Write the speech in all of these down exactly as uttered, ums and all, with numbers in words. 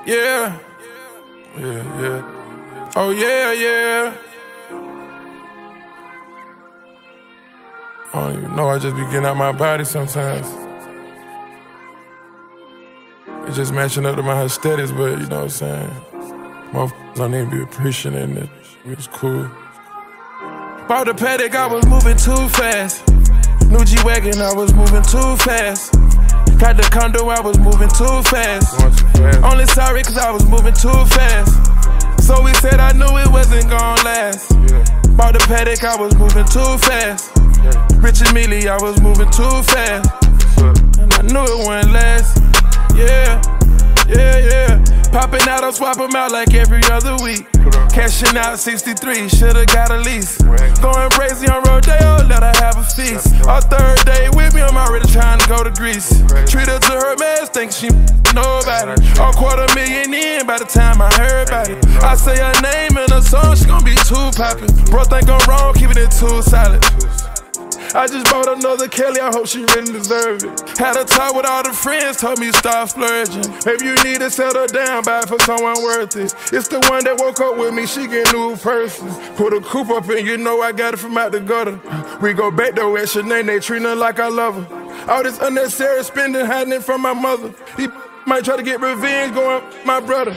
Yeah. Yeah, yeah. Oh, yeah, yeah. I don't even know, I just be getting out my body sometimes. It's just matching up to my aesthetics, but you know what I'm saying? Motherfuckers don't even be appreciating it. It's cool. Bought the paddock, I was moving too fast. New G-Wagon, I was moving too fast. Got the condo, I was moving too fast. Too fast. Only sorry cause I was moving too fast. So we said I knew it wasn't gon' last. Yeah. Bought the paddock, I was moving too fast. Yeah. Rich and Mealy, I was moving too fast. And I knew it wouldn't last. Yeah, yeah, yeah. Popping out, I'll swap them out like every other week. Cashing out sixty-three, shoulda got a lease. Going crazy on Rodeo, let her have a feast. Our third day with me, I'm already trying to go to Greece. Treat her to her mess, think she know about it. A quarter million in by the time I heard about it. I say her name in a song, she gon' be too poppin'. Bro, think I'm wrong, keeping it too solid. I just bought another Kelly, I hope she really deserve it. Had a talk with all the friends, told me stop splurging. Maybe you need to settle down, buy for someone worth it. It's the one that woke up with me, she get new person. Put a coupe up in, you know I got it from out the gutter. We go back though at Shanae, they treat her like I love her. All this unnecessary spending, hiding it from my mother. He might try to get revenge, going my brother.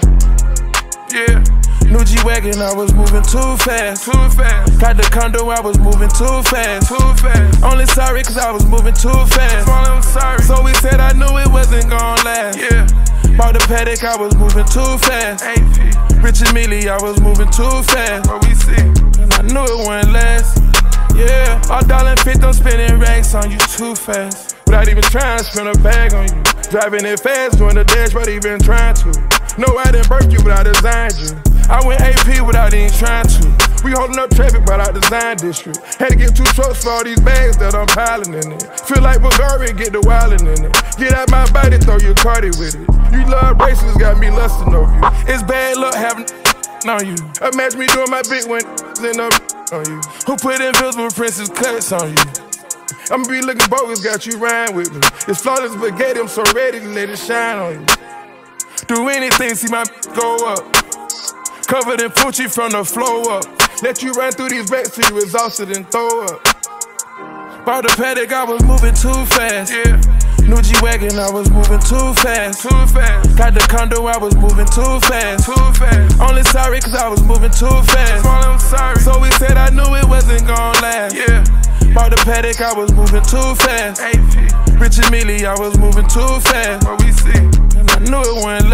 Yeah. New G-Wagon, I was moving too fast. Too fast. Got the condo, I was moving too fast. Too fast. Only sorry cause I was moving too fast. I'm sorry. So we said I knew it wasn't gon' last. Yeah. Bought the paddock, I was moving too fast. A P. Rich and Mealy, I was moving too fast. What we see? And I knew it wouldn't last. Yeah. All dollar and fifty, I'm spending racks on you too fast. Without even trying to spend a bag on you. Driving it fast, doing the dash, but even trying to. No, I didn't birth you, but I designed you. I went A P without even trying to. We holding up traffic by our design district. Had to get two trucks for all these bags that I'm piling in it. Feel like Bulgaria, get the wildin' in it. Get out my body, throw your cardi with it. You love bracelets, got me lustin' over you. It's bad luck having on you. Imagine me doing my big one end up on you. Who put invisible princess cuts on you? I'ma be looking bogus, got you rhyme with me. It's flawless spaghetti, I'm so ready to let it shine on you. Do anything, see my go up. Covered in Fucci from the flow up. Let you run through these racks till you exhausted and throw up. Bought the paddock, I was moving too fast. Yeah. New G-Wagon, I was moving too fast. Too fast. Got the condo, I was moving too fast. Too fast. Only sorry cause I was moving too fast. I'm sorry. So we said I knew it wasn't gon' last. Yeah. Bought the paddock, I was moving too fast. A P. Rich and Mealy, I was moving too fast. What we see? And I knew it wouldn't last.